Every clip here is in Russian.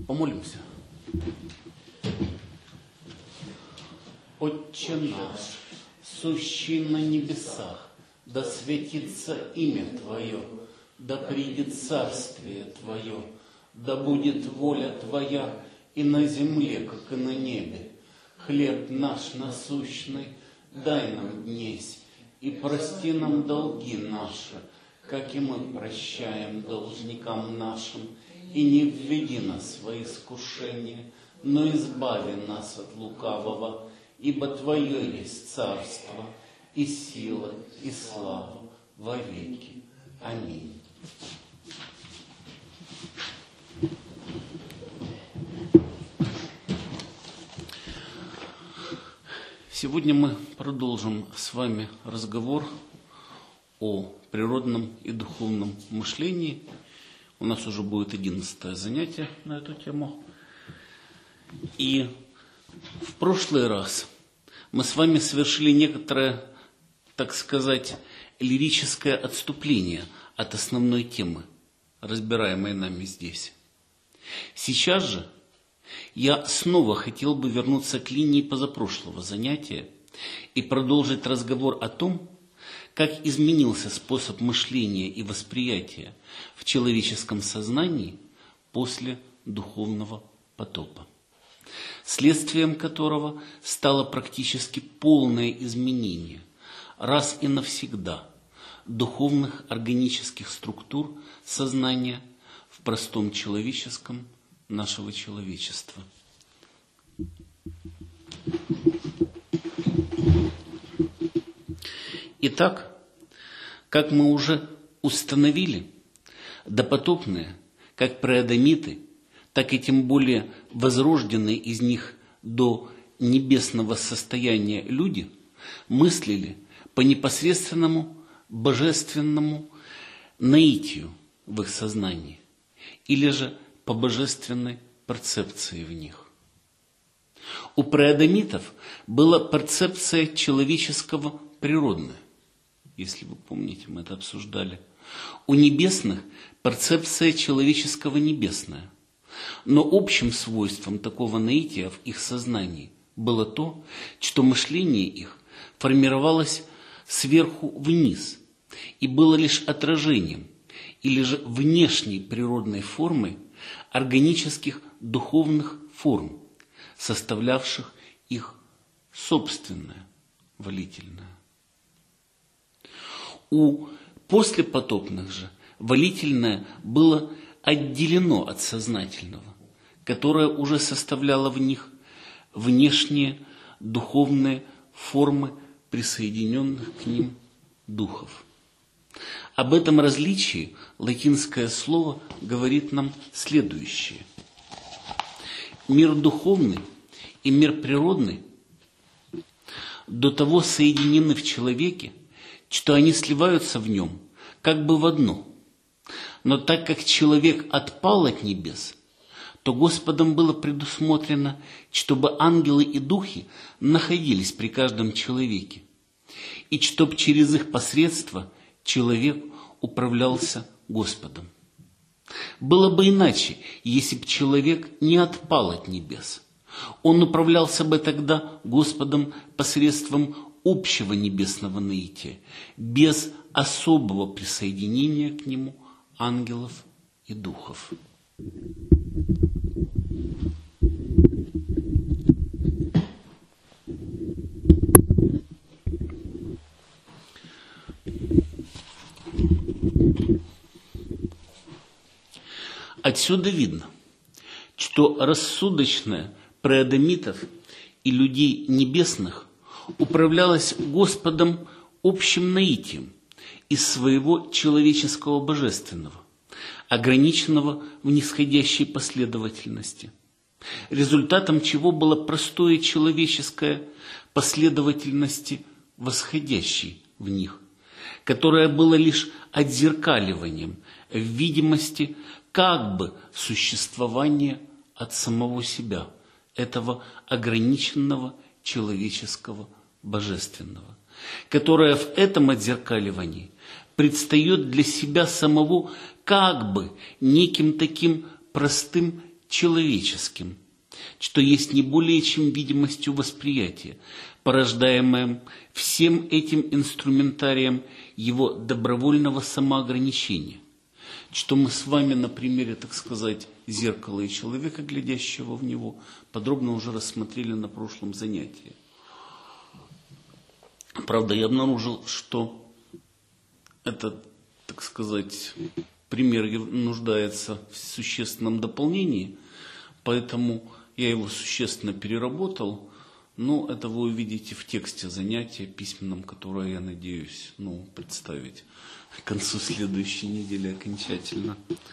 Помолимся. Отче наш, сущий на небесах, да светится имя Твое, да придет царствие Твое, да будет воля Твоя и на земле, как и на небе. Хлеб наш насущный дай нам днесь, и прости нам долги наши, как и мы прощаем должникам нашим, и не введи нас во искушение, но избави нас от лукавого, ибо Твое есть царство, и сила, и слава во веки. Аминь. Сегодня мы продолжим с вами разговор о природном и духовном мышлении. У нас уже будет 11-е занятие на эту тему. И в прошлый раз мы с вами совершили некоторое, так сказать, лирическое отступление от основной темы, разбираемой нами здесь. Сейчас же я снова хотел бы вернуться к линии позапрошлого занятия и продолжить разговор о том, как изменился способ мышления и восприятия в человеческом сознании после духовного потопа, следствием которого стало практически полное изменение раз и навсегда духовных органических структур сознания в простом человеческом нашего человечества. Итак, как мы уже установили, допотопные, как преадамиты, так и тем более возрожденные из них до небесного состояния люди мыслили по непосредственному божественному наитию в их сознании, или же по божественной перцепции в них. У преадамитов была перцепция человеческого природная, если вы помните, мы это обсуждали. У небесных перцепция человеческого небесная. Но общим свойством такого наития в их сознании было то, что мышление их формировалось сверху вниз и было лишь отражением или же внешней природной формой органических духовных форм, составлявших их собственное волительное. У послепотопных же волительное было отделено от сознательного, которое уже составляло в них внешние духовные формы присоединенных к ним духов. Об этом различии латинское слово говорит нам следующее. Мир духовный и мир природный до того соединены в человеке, что они сливаются в нем как бы в одно. Но так как человек отпал от небес, то Господом было предусмотрено, чтобы ангелы и духи находились при каждом человеке, и чтоб через их посредство человек управлялся Господом. Было бы иначе, если бы человек не отпал от небес. Он управлялся бы тогда Господом посредством общего небесного наития, без особого присоединения к нему ангелов и духов. Отсюда видно, что рассудочное преадамитов и людей небесных управлялось Господом общим наитием из своего человеческого божественного, ограниченного в нисходящей последовательности, результатом чего было простое человеческое последовательности восходящей в них, которое было лишь отзеркаливанием в видимости как бы существования от самого себя, этого ограниченного человеческого божественного, которое в этом отзеркаливании предстает для себя самого как бы неким таким простым человеческим, что есть не более чем видимостью восприятия, порождаемым всем этим инструментарием его добровольного самоограничения, что мы с вами на примере, так сказать, зеркала и человека, глядящего в него, подробно уже рассмотрели на прошлом занятии. Правда, я обнаружил, что этот, так сказать, пример нуждается в существенном дополнении, поэтому я его существенно переработал, но это вы увидите в тексте занятия письменном, которое я надеюсь представить к концу следующей недели окончательно.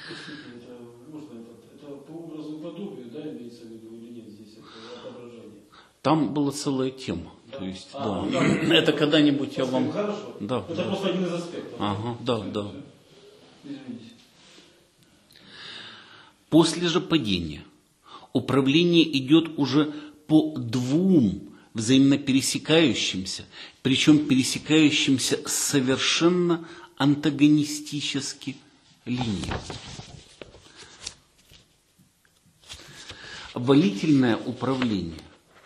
Это по образу и подобию, да, имеется в виду или нет здесь это отображение? Там была целая тема. Да? То есть, да. Это когда-нибудь я вам... Хорошо. Да, это просто один из аспектов. Ага, да. Извините. После же падения управление идет уже по двум взаимно пересекающимся, причем пересекающимся совершенно антагонистически линиям. Волительное управление.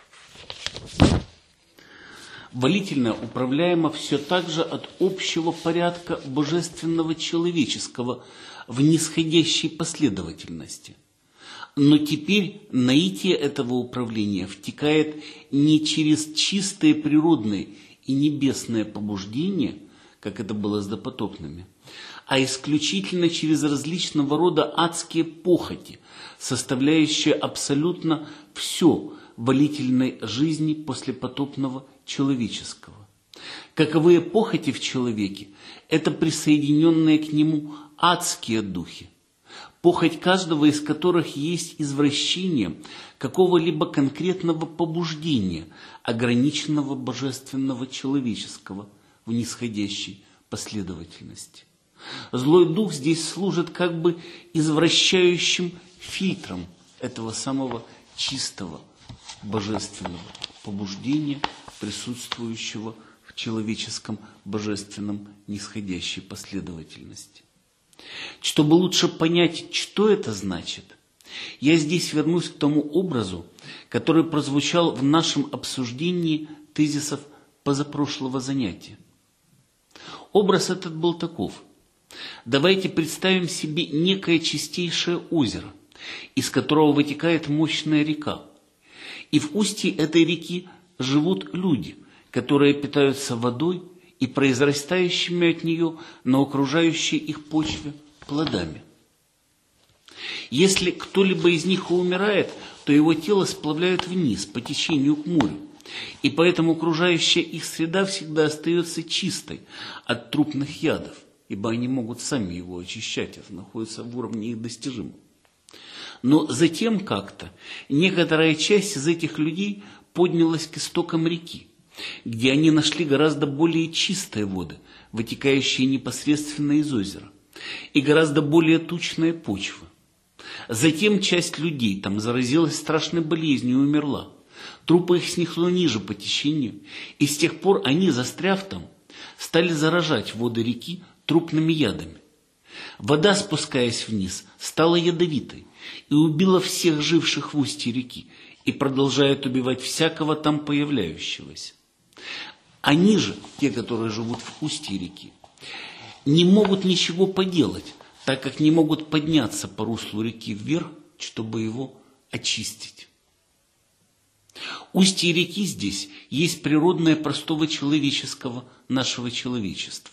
Волительное управляемо все так же от общего порядка божественного человеческого в нисходящей последовательности. Но теперь наитие этого управления втекает не через чистые природные и небесные побуждения, как это было с допотопными, а исключительно через различного рода адские похоти, составляющие абсолютно все волительной жизни послепотопного человеческого. Каковые похоти в человеке – это присоединенные к нему адские духи, похоть каждого из которых есть извращение какого-либо конкретного побуждения, ограниченного божественного человеческого в нисходящей последовательности. Злой дух здесь служит как бы извращающим фильтром этого самого чистого божественного побуждения, присутствующего в человеческом божественном нисходящей последовательности. Чтобы лучше понять, что это значит, я здесь вернусь к тому образу, который прозвучал в нашем обсуждении тезисов позапрошлого занятия. Образ этот был таков. Давайте представим себе некое чистейшее озеро, из которого вытекает мощная река. И в устье этой реки живут люди, которые питаются водой и произрастающими от нее на окружающей их почве плодами. Если кто-либо из них умирает, то его тело сплавляют вниз по течению к морю, и поэтому окружающая их среда всегда остается чистой от трупных ядов, ибо они могут сами его очищать, это находится в уровне их достижимого. Но затем как-то некоторая часть из этих людей поднялась к истокам реки, где они нашли гораздо более чистые воды, вытекающие непосредственно из озера, и гораздо более тучная почва. Затем часть людей там заразилась страшной болезнью и умерла. Трупы их снесло ниже по течению, и с тех пор они, застряв там, стали заражать воды реки трупными ядами. Вода, спускаясь вниз, стала ядовитой и убила всех живших в устье реки и продолжает убивать всякого там появляющегося. Они же, те, которые живут в устье реки, не могут ничего поделать, так как не могут подняться по руслу реки вверх, чтобы его очистить. Устье реки здесь есть природное простого человеческого нашего человечества.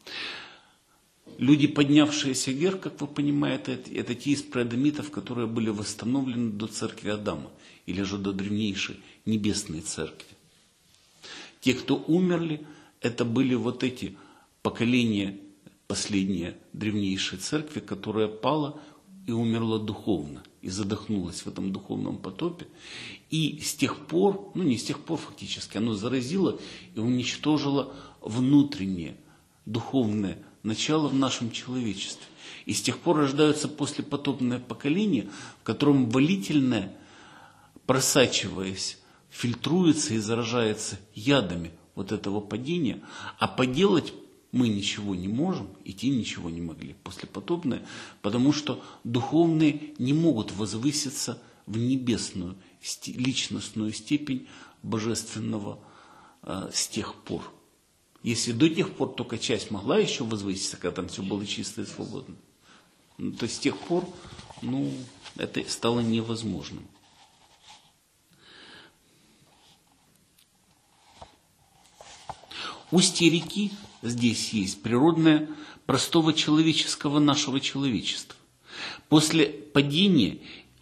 Люди, поднявшиеся вверх, как вы понимаете, это те из преадамитов, которые были восстановлены до церкви Адама, или же до древнейшей небесной церкви. Те, кто умерли, это были вот эти поколения, последние древнейшей церкви, которая пала и умерла духовно, и задохнулась в этом духовном потопе. И с тех пор, не с тех пор фактически, оно заразило и уничтожило внутреннее, духовное начало в нашем человечестве. И с тех пор рождаются послепотопное поколение, в котором волительное, просачиваясь, фильтруется и заражается ядами вот этого падения, а поделать мы ничего не можем, и те ничего не могли, послепотопные, потому что духовные не могут возвыситься в небесную личностную степень божественного с тех пор. Если до тех пор только часть могла еще возвыситься, когда там все было чисто и свободно, то с тех пор, это стало невозможным. Устье реки здесь есть природное простого человеческого нашего человечества. После падения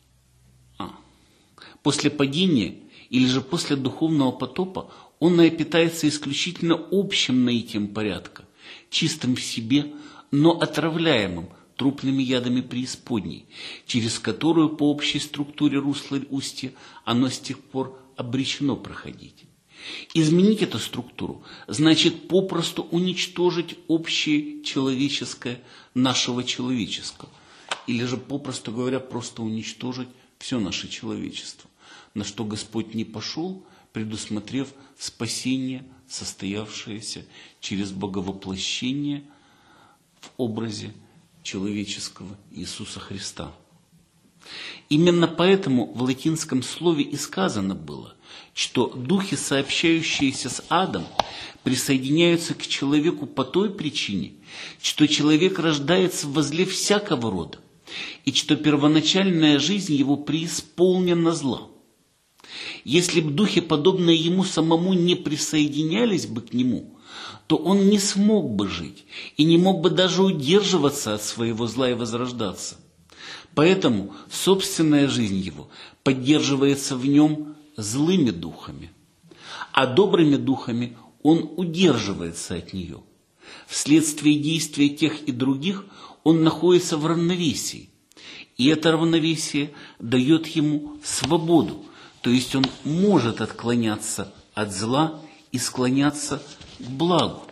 или же после духовного потопа онное питается исключительно общим наитием порядка, чистым в себе, но отравляемым трупными ядами преисподней, через которую по общей структуре русла устья оно с тех пор обречено проходить. Изменить эту структуру значит попросту уничтожить общее человеческое нашего человеческого, или же, попросту говоря, просто уничтожить все наше человечество, на что Господь не пошел, предусмотрев спасение, состоявшееся через боговоплощение в образе человеческого Иисуса Христа. Именно поэтому в латинском слове и сказано было, что духи, сообщающиеся с адом, присоединяются к человеку по той причине, что человек рождается возле всякого рода, и что первоначальная жизнь его преисполнена зла. Если бы духи, подобные ему самому, не присоединялись бы к нему, то он не смог бы жить и не мог бы даже удерживаться от своего зла и возрождаться. Поэтому собственная жизнь его поддерживается в нем злыми духами, а добрыми духами он удерживается от нее. Вследствие действия тех и других он находится в равновесии, и это равновесие дает ему свободу, то есть он может отклоняться от зла и склоняться к благу.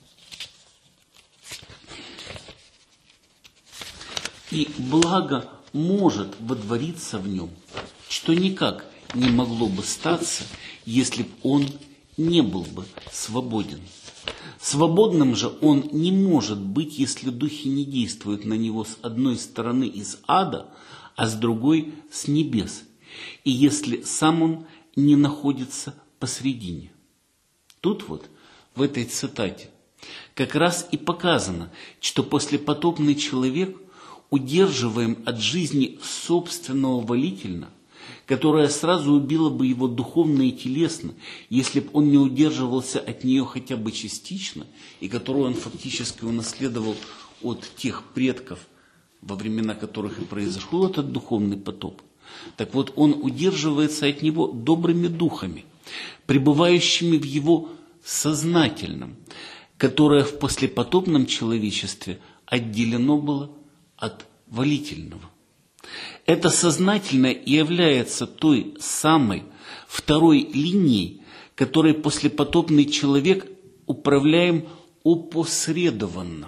И благо может водвориться в нем, что никак не могло бы статься, если бы он не был бы свободен. Свободным же он не может быть, если духи не действуют на него с одной стороны из ада, а с другой с небес, и если сам он не находится посредине. Тут вот, в этой цитате, как раз и показано, что послепотопный человек удерживаем от жизни собственного волительно, которая сразу убила бы его духовно и телесно, если бы он не удерживался от нее хотя бы частично, и которую он фактически унаследовал от тех предков, во времена которых и произошел этот духовный потоп. Так вот, он удерживается от него добрыми духами, пребывающими в его сознательном, которое в послепотопном человечестве отделено было от волительного. Это сознательное и является той самой второй линией, которой послепотопный человек управляем опосредованно,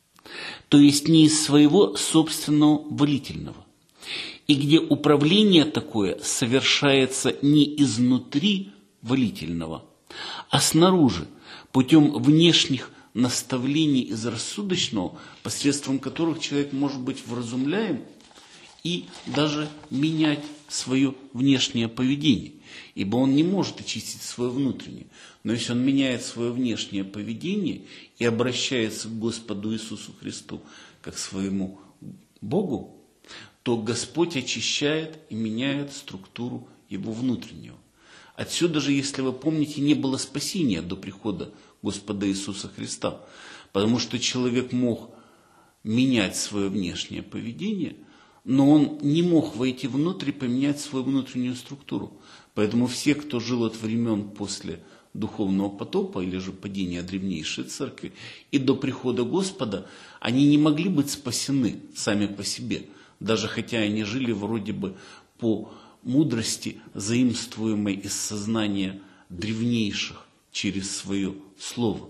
то есть не из своего собственного волительного, и где управление такое совершается не изнутри волительного, а снаружи, путем внешних наставлений из рассудочного, посредством которых человек может быть вразумляем и даже менять свое внешнее поведение, ибо он не может очистить свое внутреннее. Но если он меняет свое внешнее поведение и обращается к Господу Иисусу Христу как к своему Богу, то Господь очищает и меняет структуру его внутреннего. Отсюда же, если вы помните, не было спасения до прихода Господа Иисуса Христа, потому что человек мог менять свое внешнее поведение, но он не мог войти внутрь и поменять свою внутреннюю структуру. Поэтому все, кто жил от времен после духовного потопа или же падения древнейшей церкви и до прихода Господа, они не могли быть спасены сами по себе, даже хотя они жили вроде бы по мудрости, заимствуемой из сознания древнейших через свое слово.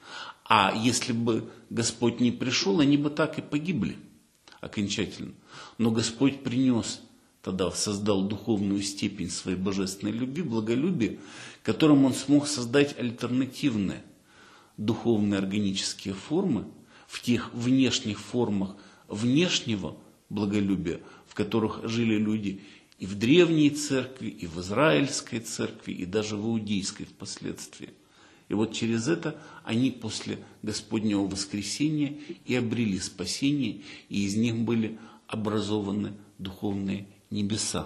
А если бы Господь не пришел, они бы так и погибли окончательно. Но Господь принес, тогда создал духовную степень своей божественной любви, благолюбия, которым Он смог создать альтернативное духовные органические формы в тех внешних формах внешнего благолюбия, в которых жили люди и в древней церкви, и в израильской церкви, и даже в иудейской впоследствии. И вот через это они после Господнего воскресения и обрели спасение, и из них были образованы духовные небеса.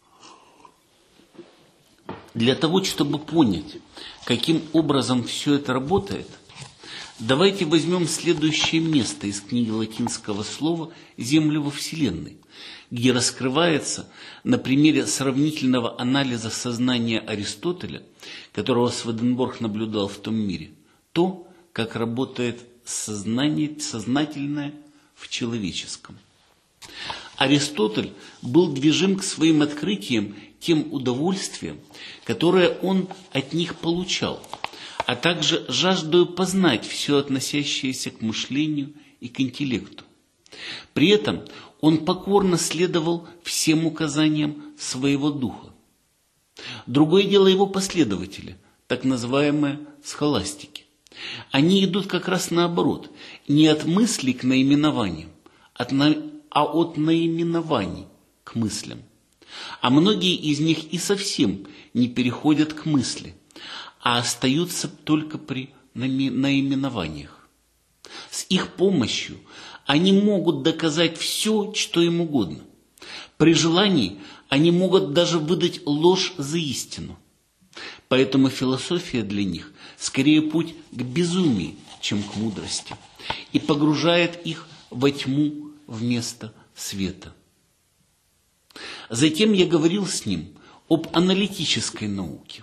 Для того, чтобы понять, каким образом все это работает, давайте возьмем следующее место из книги латинского слова «Землю во Вселенной», где раскрывается на примере сравнительного анализа сознания Аристотеля, которого Сведенборг наблюдал в том мире, то, как работает сознательное в человеческом. Аристотель был движим к своим открытиям тем удовольствием, которое он от них получал, а также жаждою познать все относящееся к мышлению и к интеллекту. При этом он покорно следовал всем указаниям своего духа. Другое дело его последователи, так называемые схоластики. Они идут как раз наоборот, не от мыслей к наименованиям, а от наименований к мыслям. А многие из них и совсем не переходят к мысли, а остаются только при наименованиях. С их помощью они могут доказать все, что им угодно. При желании они могут даже выдать ложь за истину. Поэтому философия для них скорее путь к безумию, чем к мудрости, и погружает их во тьму вместо света. Затем я говорил с ним об аналитической науке.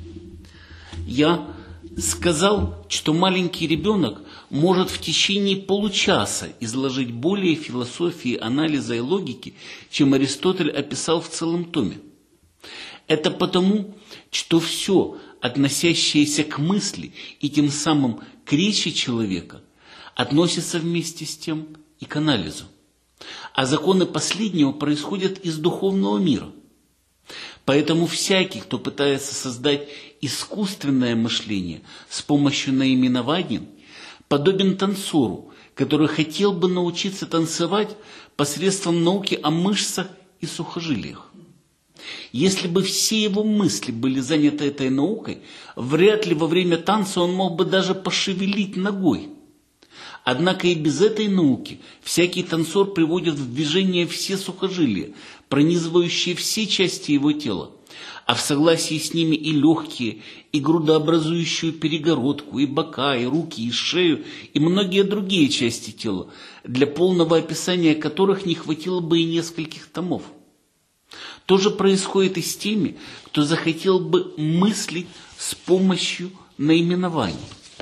Я сказал, что маленький ребенок может в течение получаса изложить более философии, анализа и логики, чем Аристотель описал в целом томе. Это потому, что все, относящееся к мысли и тем самым к речи человека, относится вместе с тем и к анализу. А законы последнего происходят из духовного мира. Поэтому всякий, кто пытается создать искусственное мышление с помощью наименований, подобен танцору, который хотел бы научиться танцевать посредством науки о мышцах и сухожилиях. Если бы все его мысли были заняты этой наукой, вряд ли во время танца он мог бы даже пошевелить ногой. Однако и без этой науки всякий танцор приводит в движение все сухожилия, пронизывающие все части его тела, а в согласии с ними и легкие, и грудообразующую перегородку, и бока, и руки, и шею, и многие другие части тела, для полного описания которых не хватило бы и нескольких томов. То же происходит и с теми, кто захотел бы мыслить с помощью наименований.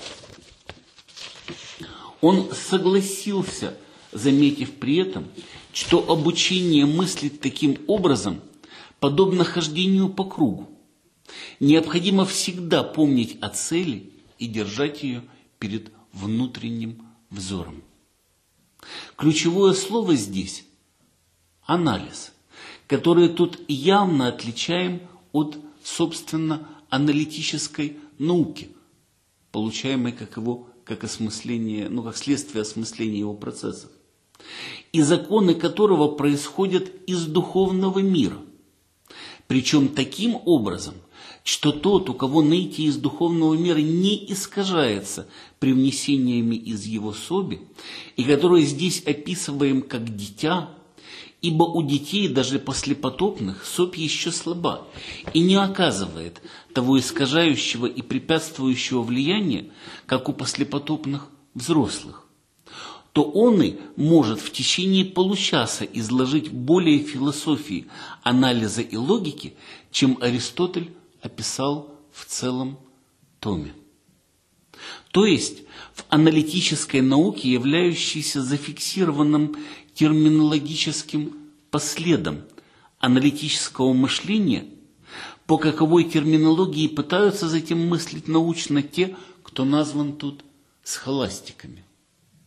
Он согласился, заметив при этом, что обучение мыслить таким образом подобно хождению по кругу. Необходимо всегда помнить о цели и держать ее перед внутренним взором. Ключевое слово здесь – анализ, который тут явно отличаем от, собственно, аналитической науки, получаемой как осмысление, как следствие осмысления его процессов, и законы которого происходят из духовного мира. Причем таким образом, что тот, у кого нытье из духовного мира не искажается привнесениями из его соби, и который здесь описываем как дитя, ибо у детей, даже после потопных, собь еще слаба и не оказывает того искажающего и препятствующего влияния, как у послепотопных взрослых, то он и может в течение получаса изложить более философии, анализа и логики, чем Аристотель описал в целом томе. То есть в аналитической науке, являющейся зафиксированным терминологическим последом аналитического мышления, по каковой терминологии пытаются затем мыслить научно те, кто назван тут схоластиками.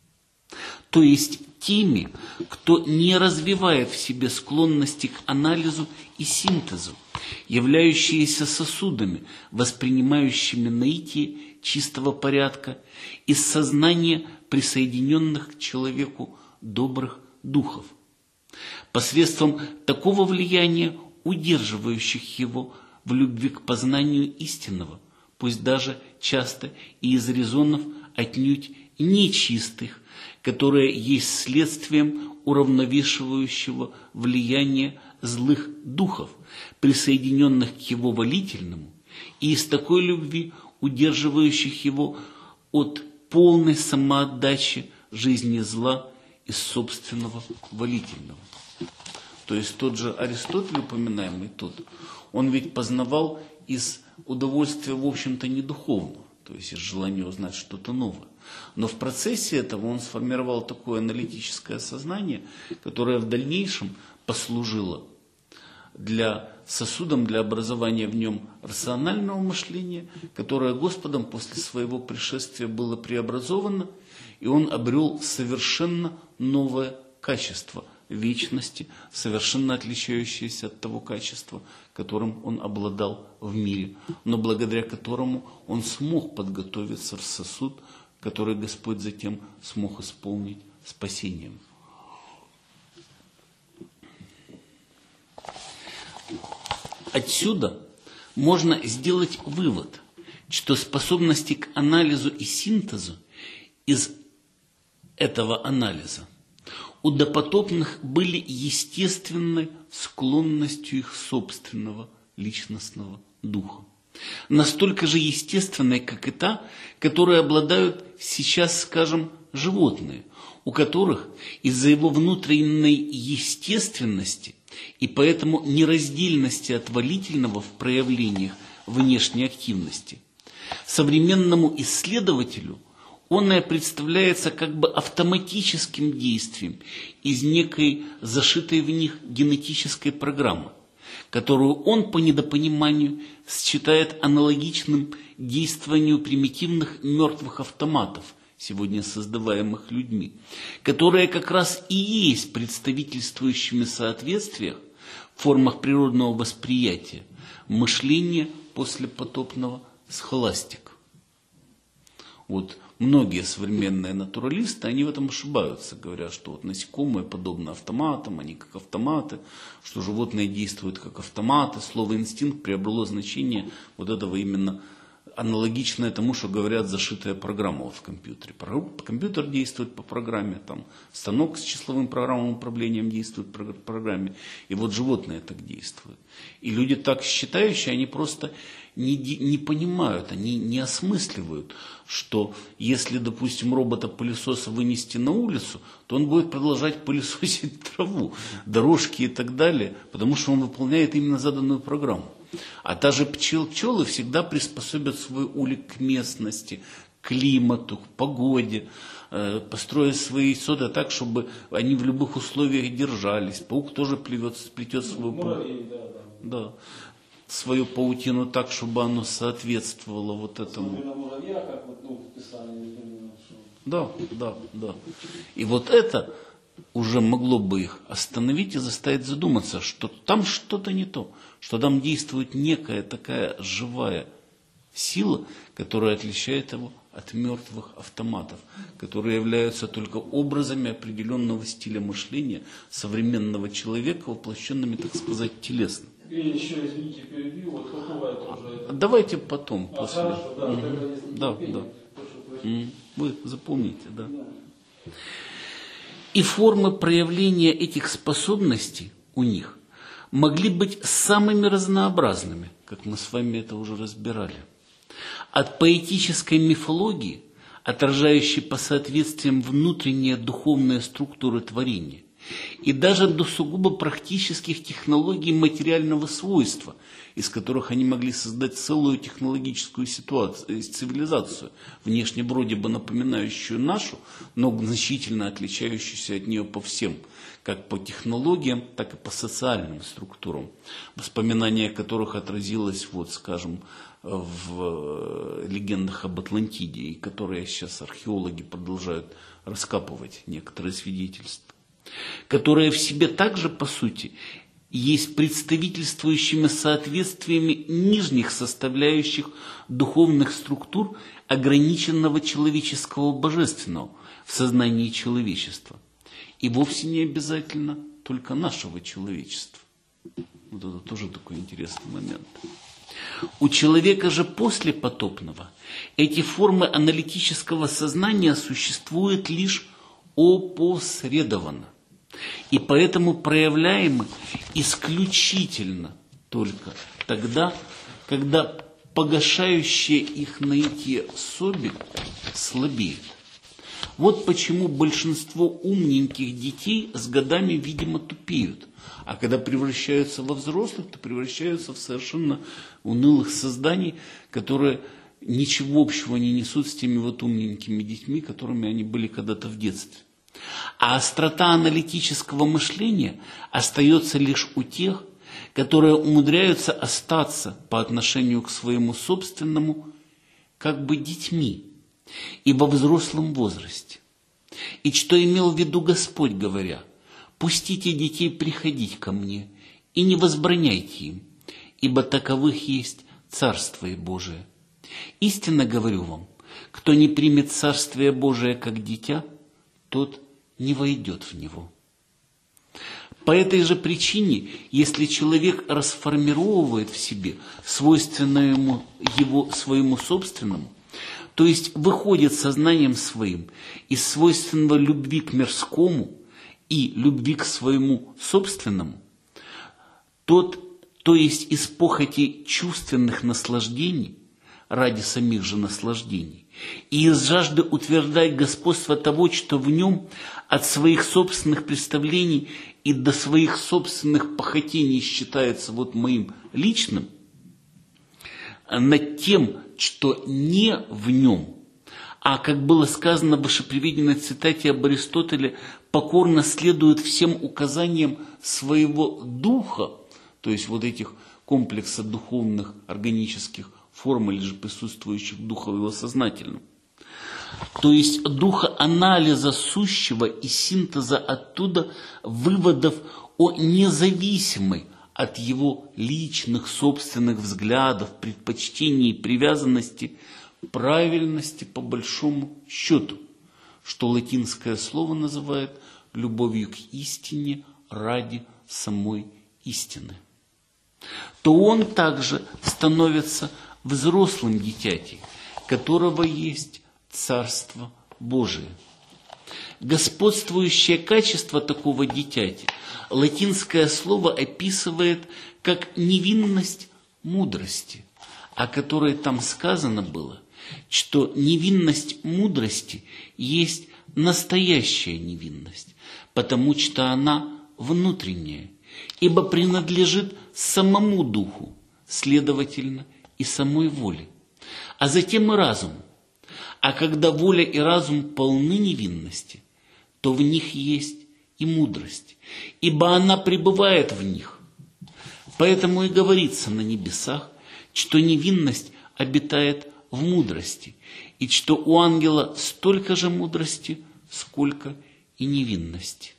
то есть теми, кто не развивает в себе склонности к анализу и синтезу, являющиеся сосудами, воспринимающими наитие чистого порядка из сознания присоединенных к человеку добрых духов, посредством такого влияния, удерживающих его в любви к познанию истинного, пусть даже часто и из резонов отнюдь нечистых, которое есть следствием уравновешивающего влияния злых духов, присоединенных к его волительному, и из такой любви, удерживающих его от полной самоотдачи жизни зла из собственного волительного. То есть тот же Аристотель, упоминаемый тут, он ведь познавал из удовольствия, в общем-то, не духовного, то есть из желания узнать что-то новое. Но в процессе этого он сформировал такое аналитическое сознание, которое в дальнейшем послужило сосудом для образования в нем рационального мышления, которое Господом после своего пришествия было преобразовано, и он обрел совершенно новое качество вечности, совершенно отличающееся от того качества, которым он обладал в мире, но благодаря которому он смог подготовиться в сосуд, который Господь затем смог исполнить спасением. Отсюда можно сделать вывод, что способности к анализу и синтезу из этого анализа у допотопных были естественной склонностью их собственного личностного духа. Настолько же естественной, как и та, которой обладают сейчас, скажем, животные, у которых из-за его внутренней естественности и поэтому нераздельности от волительного в проявлениях внешней активности, современному исследователю оное представляется как бы автоматическим действием из некой зашитой в них генетической программы, которую он по недопониманию считает аналогичным действованию примитивных мертвых автоматов, сегодня создаваемых людьми, которые как раз и есть представительствующими соответствиях в формах природного восприятия мышления послепотопного схоластика. Вот многие современные натуралисты, они в этом ошибаются, говорят, что вот насекомые подобны автоматам, они как автоматы, что животные действуют как автоматы. Слово «инстинкт» приобрело значение вот этого именно аналогичное тому, что говорят зашитая программа в компьютере. Компьютер действует по программе, там, станок с числовым программным управлением действует по программе, и вот животные так действуют. И люди так считающие, они просто не понимают, они не осмысливают, что если, допустим, робота-пылесоса вынести на улицу, то он будет продолжать пылесосить траву, дорожки и так далее, потому что он выполняет именно заданную программу. А та же пчелы всегда приспособят свой улик к местности, к климату, к погоде, построят свои сода так, чтобы они в любых условиях держались. Паук тоже плетет свою паутину так, чтобы оно соответствовало вот этому. Да. И вот это уже могло бы их остановить и заставить задуматься, что там что-то не то, что там действует некая такая живая сила, которая отличает его от мертвых автоматов, которые являются только образами определенного стиля мышления современного человека, воплощенными, так сказать, телесно. И еще, извините, перебью, вот какого тоже это... Давайте потом, после. Хорошо, Вы запомните, да. И формы проявления этих способностей у них могли быть самыми разнообразными, как мы с вами это уже разбирали. От поэтической мифологии, отражающей по соответствиям внутренние духовные структуры творения, и даже до сугубо практических технологий материального свойства, из которых они могли создать целую технологическую цивилизацию, внешне вроде бы напоминающую нашу, но значительно отличающуюся от нее по всем, как по технологиям, так и по социальным структурам, воспоминания которых отразилось, вот, скажем, в легендах об Атлантиде, и которые сейчас археологи продолжают раскапывать некоторые свидетельства, которые в себе также, по сути, есть представительствующими соответствиями нижних составляющих духовных структур ограниченного человеческого божественного в сознании человечества. И вовсе не обязательно только нашего человечества. Вот это тоже такой интересный момент. У человека же после потопного эти формы аналитического сознания существуют лишь опосредованно. И поэтому проявляемы исключительно только тогда, когда погашающее их наитие соби слабеет. Вот почему большинство умненьких детей с годами, видимо, тупеют. А когда превращаются во взрослых, то превращаются в совершенно унылых созданий, которые ничего общего не несут с теми вот умненькими детьми, которыми они были когда-то в детстве. А острота аналитического мышления остается лишь у тех, которые умудряются остаться по отношению к своему собственному как бы детьми и во взрослом возрасте. И что имел в виду Господь, говоря: «Пустите детей приходить ко мне, и не возбраняйте им, ибо таковых есть Царствие Божие. Истинно говорю вам, кто не примет Царствие Божие как дитя, тот не войдет в него». По этой же причине, если человек расформировывает в себе свойственное своему собственному, то есть выходит сознанием своим из свойственного любви к мирскому и любви к своему собственному, то есть из похоти чувственных наслаждений ради самих же наслаждений, и из жажды утверждать господство того, что в нем от своих собственных представлений и до своих собственных похотений считается вот моим личным, над тем, что не в нем, а, как было сказано в вышеприведенной цитате об Аристотеле, покорно следует всем указаниям своего духа, то есть вот этих комплекса духовных органических форм или же присутствующих в духе его сознательном. То есть духа анализа сущего и синтеза оттуда выводов о независимой от его личных собственных взглядов, предпочтений и привязанности правильности по большому счету, что латинское слово называет любовью к истине ради самой истины, то он также становится взрослым дитятей, которого есть Царство Божие. Господствующее качество такого дитяти латинское слово описывает как невинность мудрости, о которой там сказано было, что невинность мудрости есть настоящая невинность, потому что она внутренняя, ибо принадлежит самому духу, следовательно, и самой воле, а затем и разуму. А когда воля и разум полны невинности, то в них есть и мудрость, ибо она пребывает в них. Поэтому и говорится на небесах, что невинность обитает в мудрости, и что у ангела столько же мудрости, сколько и невинности.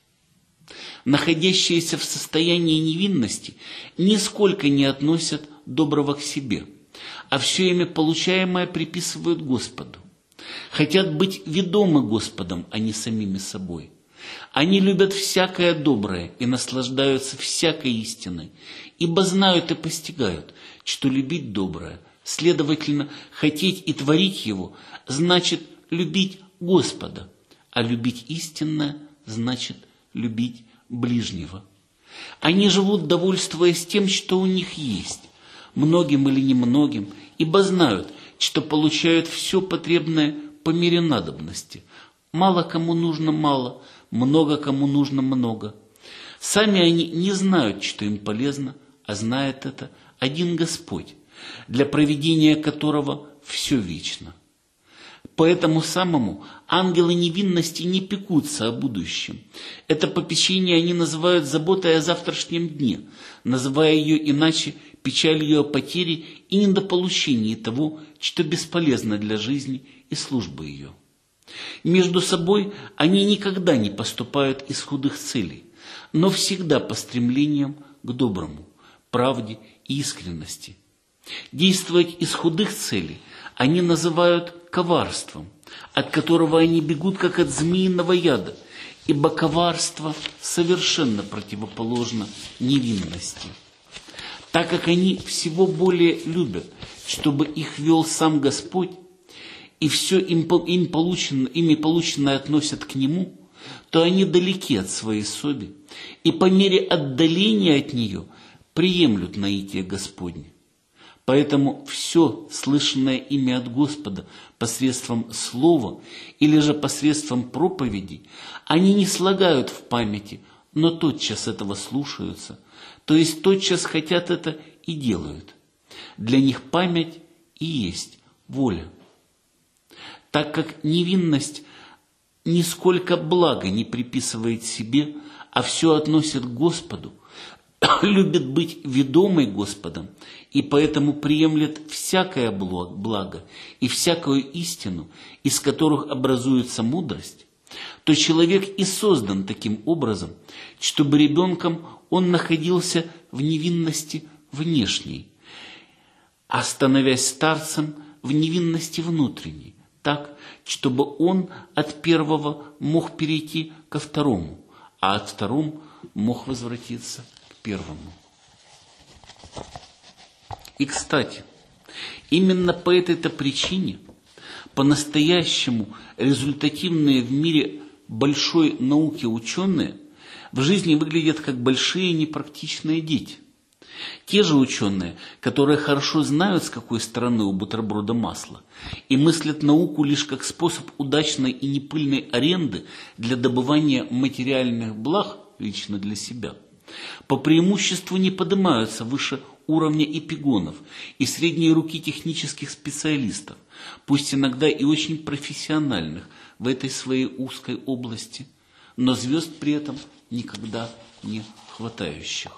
Находящиеся в состоянии невинности нисколько не относят доброго к себе, а все ими получаемое приписывают Господу. Хотят быть ведомы Господом, а не самими собой. Они любят всякое доброе и наслаждаются всякой истиной, ибо знают и постигают, что любить доброе, следовательно, хотеть и творить его, значит любить Господа, а любить истинное значит любить ближнего. Они живут, довольствуясь тем, что у них есть, многим или немногим, ибо знают, что получают все потребное по мере надобности. Мало кому нужно мало, много кому нужно много. Сами они не знают, что им полезно, а знает это один Господь, для проведения которого все вечно. Поэтому самому ангелы невинности не пекутся о будущем. Это попечение они называют заботой о завтрашнем дне, называя ее иначе печалью о потере и недополучении того, что бесполезно для жизни и службы ее. Между собой они никогда не поступают из худых целей, но всегда по стремлениям к доброму, правде и искренности. Действовать из худых целей они называют коварством, от которого они бегут, как от змеиного яда, ибо коварство совершенно противоположно невинности. Так как они всего более любят, чтобы их вел сам Господь, и все ими полученное относят к Нему, то они далеки от своей соби, и по мере отдаления от нее приемлют наитие Господне. Поэтому все, слышанное ими от Господа посредством слова или же посредством проповедей, они не слагают в памяти, но тотчас этого слушаются, то есть тотчас хотят это и делают. Для них память и есть воля. Так как невинность нисколько блага не приписывает себе, а все относит к Господу, любит быть ведомой Господом, и поэтому приемлет всякое благо и всякую истину, из которых образуется мудрость, то человек и создан таким образом, чтобы ребенком он находился в невинности внешней, а становясь старцем в невинности внутренней, так, чтобы он от первого мог перейти ко второму, а от второго мог возвратиться к первому. И, кстати, именно по этой-то причине по-настоящему результативные в мире большой науки ученые в жизни выглядят как большие непрактичные дети. Те же ученые, которые хорошо знают, с какой стороны у бутерброда масло, и мыслят науку лишь как способ удачной и непыльной аренды для добывания материальных благ лично для себя, по преимуществу не поднимаются выше уровня эпигонов и средней руки технических специалистов, пусть иногда и очень профессиональных в этой своей узкой области, но звезд при этом никогда не хватающих.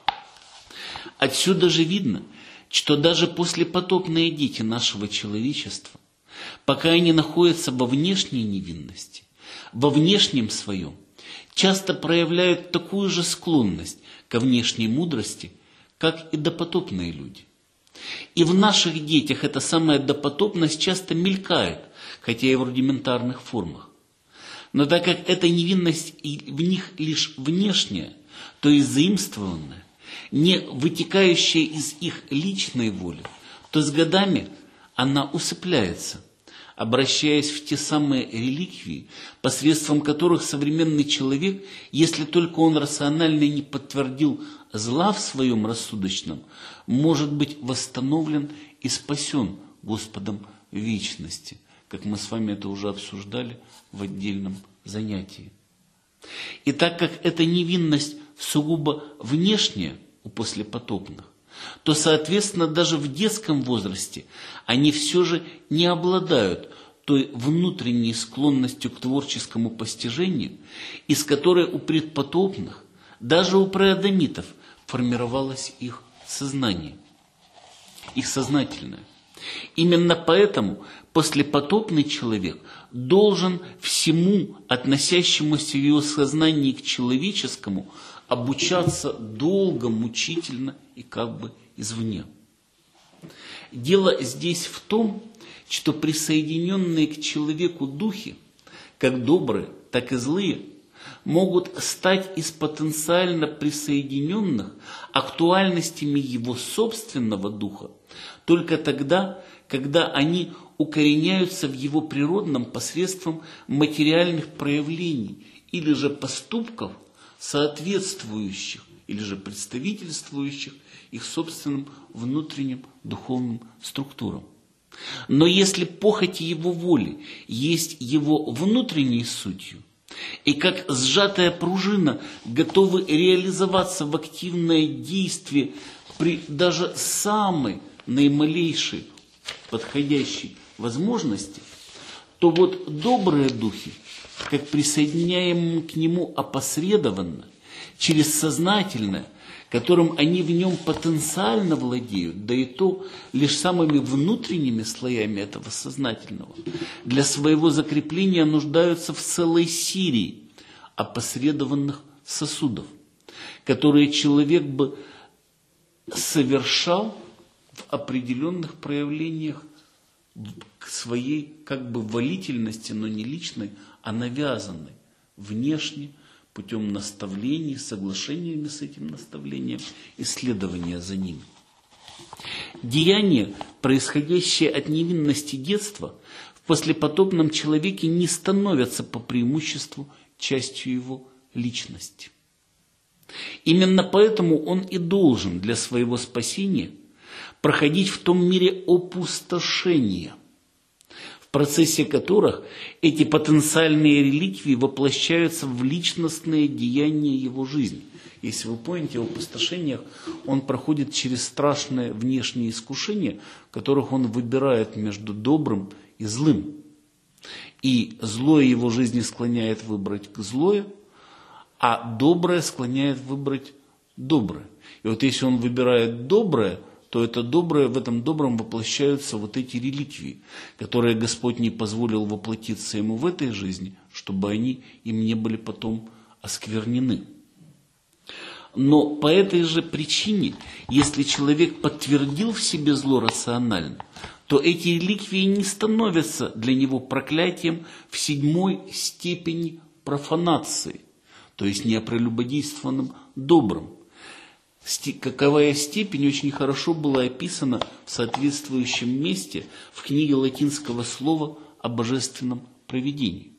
Отсюда же видно, что даже послепотопные дети нашего человечества, пока они находятся во внешней невинности, во внешнем своем, часто проявляют такую же склонность ко внешней мудрости, как и допотопные люди. И в наших детях эта самая допотопность часто мелькает, хотя и в рудиментарных формах. Но так как эта невинность в них лишь внешняя, то есть заимствованная, не вытекающая из их личной воли, то с годами она усыпляется, обращаясь в те самые реликвии, посредством которых современный человек, если только он рационально не подтвердил зла в своем рассудочном, может быть восстановлен и спасен Господом в вечности, как мы с вами это уже обсуждали в отдельном занятии. И так как эта невинность сугубо внешняя у послепотопных, то, соответственно, даже в детском возрасте они все же не обладают той внутренней склонностью к творческому постижению, из которой у предпотопных, даже у преадамитов, формировалось их сознание, их сознательное. Именно поэтому послепотопный человек должен всему, относящемуся в его сознании к человеческому, обучаться долго, мучительно и как бы извне. Дело здесь в том, что присоединенные к человеку духи, как добрые, так и злые, могут стать из потенциально присоединенных актуальностями его собственного духа только тогда, когда они укореняются в его природном посредством материальных проявлений или же поступков, соответствующих или же представительствующих их собственным внутренним духовным структурам. Но если похоти его воли есть его внутренней сутью, и как сжатая пружина готовы реализоваться в активное действие при даже самой наималейшей подходящей возможности, то вот добрые духи, как присоединяемые к нему опосредованно, через сознательное, которым они в нем потенциально владеют, да и то лишь самыми внутренними слоями этого сознательного, для своего закрепления нуждаются в целой серии опосредованных сосудов, которые человек бы совершал в определенных проявлениях к своей как бы волительности, но не личной, а навязанной внешне, путем наставлений, соглашениями с этим наставлением, исследования за ним. Деяния, происходящие от невинности детства, в послепотопном человеке не становятся по преимуществу частью его личности. Именно поэтому он и должен для своего спасения проходить в том мире опустошения, в процессе которых эти потенциальные реликвии воплощаются в личностные деяния его жизни. Если вы помните, в опустошениях он проходит через страшные внешние искушения, в которых он выбирает между добрым и злым. И злое его жизни склоняет выбрать злое, а доброе склоняет выбрать доброе. И вот если он выбирает доброе, то это доброе, в этом добром воплощаются вот эти реликвии, которые Господь не позволил воплотиться ему в этой жизни, чтобы они им не были потом осквернены. Но по этой же причине, если человек подтвердил в себе зло рационально, то эти реликвии не становятся для него проклятием в 7-й степени профанации, то есть неопрелюбодействованным добром. Каковая степень очень хорошо была описана в соответствующем месте в книге латинского слова о божественном провидении.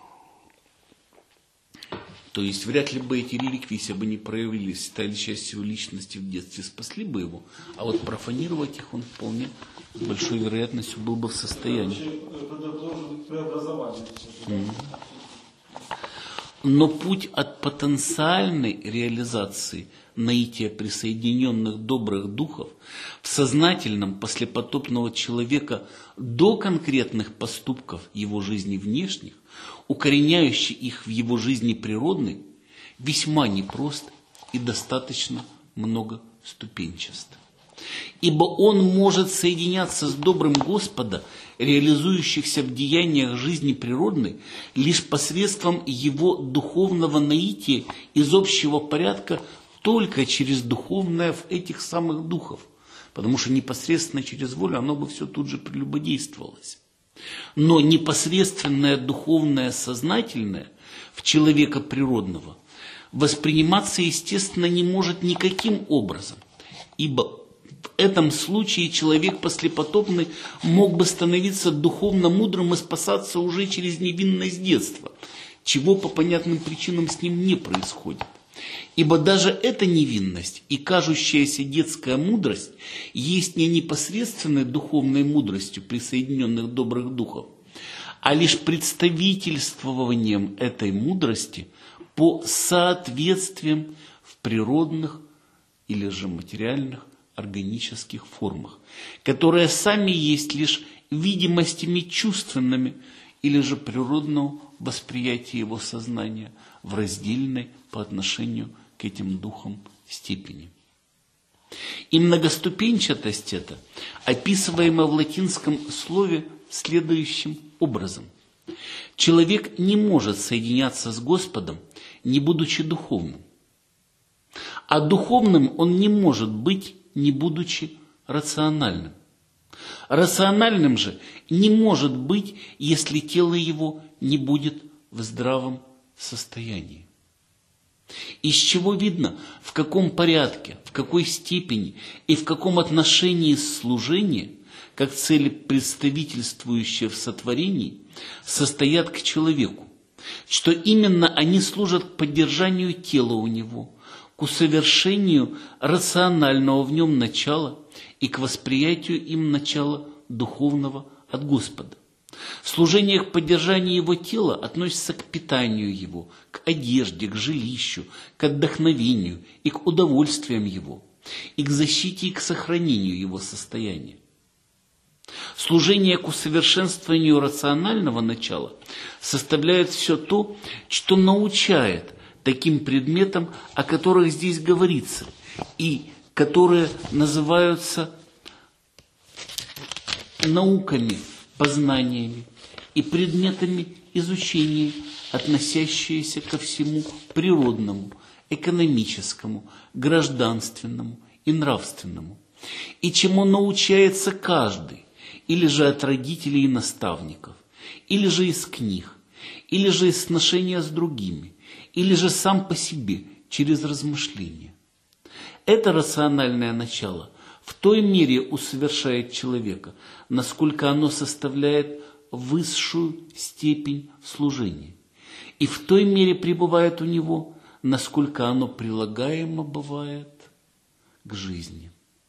То есть вряд ли бы эти реликвии, если бы не проявились, стали частью личности в детстве, спасли бы его, а вот профанировать их он вполне с большой вероятностью был бы в состоянии. Но путь от потенциальной реализации наития присоединенных добрых духов в сознательном послепотопного человека до конкретных поступков его жизни внешних, укореняющих их в его жизни природной, весьма непрост и достаточно многоступенчаст. Ибо он может соединяться с добрым Господа, реализующихся в деяниях жизни природной, лишь посредством его духовного наития из общего порядка, только через духовное в этих самых духов, потому что непосредственно через волю оно бы все тут же прелюбодействовалось. Но непосредственное духовное сознательное в человека природного восприниматься, естественно, не может никаким образом, ибо в этом случае человек послепотопный мог бы становиться духовно мудрым и спасаться уже через невинность детства, чего по понятным причинам с ним не происходит. Ибо даже эта невинность и кажущаяся детская мудрость есть не непосредственной духовной мудростью присоединенных добрых духов, а лишь представительствованием этой мудрости по соответствиям в природных или же материальных органических формах, которые сами есть лишь видимостями чувственными или же природного восприятия его сознания в раздельной по отношению к этим духам степени. И многоступенчатость эта описываема в латинском слове следующим образом. Человек не может соединяться с Господом, не будучи духовным. А духовным он не может быть, не будучи рациональным. Рациональным же не может быть, если тело его не будет в здравом состоянии. Из чего видно, в каком порядке, в какой степени и в каком отношении служение, как цели, представительствующие в сотворении, состоят к человеку, что именно они служат к поддержанию тела у него, к усовершению рационального в нем начала и к восприятию им начала духовного от Господа. Служение к поддержанию его тела относится к питанию его, к одежде, к жилищу, к отдохновению и к удовольствиям его, и к защите и к сохранению его состояния. Служение к усовершенствованию рационального начала составляет все то, что научает таким предметам, о которых здесь говорится, и которые называются науками, познаниями и предметами изучения, относящиеся ко всему природному, экономическому, гражданственному и нравственному, и чему научается каждый, или же от родителей и наставников, или же из книг, или же из сношения с другими, или же сам по себе, через размышления. Это рациональное начало в той мере усовершает человека, насколько оно составляет высшую степень служения, и в той мере пребывает у него, насколько оно прилагаемо бывает к жизни.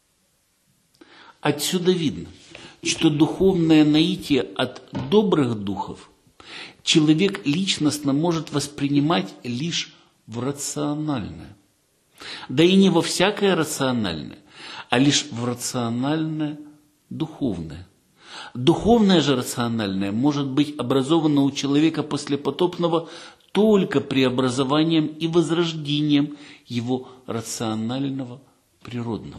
Отсюда видно, что духовное наитие от добрых духов человек личностно может воспринимать лишь в рациональное. Да и не во всякое рациональное, а лишь в рациональное духовное. Духовное же рациональное может быть образовано у человека послепотопного только преобразованием и возрождением его рационального природного.